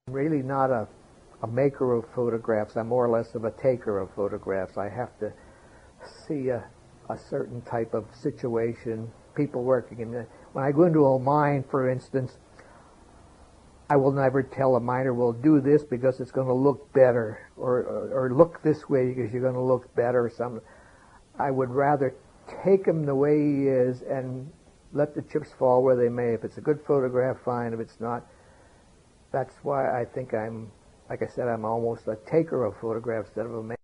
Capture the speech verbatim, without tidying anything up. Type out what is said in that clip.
I'm really not a, a maker of photographs. I'm more or less of a taker of photographs. I have to see a, a certain type of situation, people working in the, when I go into a mine, for instance, I will never tell a miner, well, do this because it's going to look better, or, or, or look this way because you're going to look better or something. I would rather take him the way he is and let the chips fall where they may. If it's a good photograph, fine. If it's not, that's why I think I'm, like I said, I'm almost a taker of photographs instead of a maker.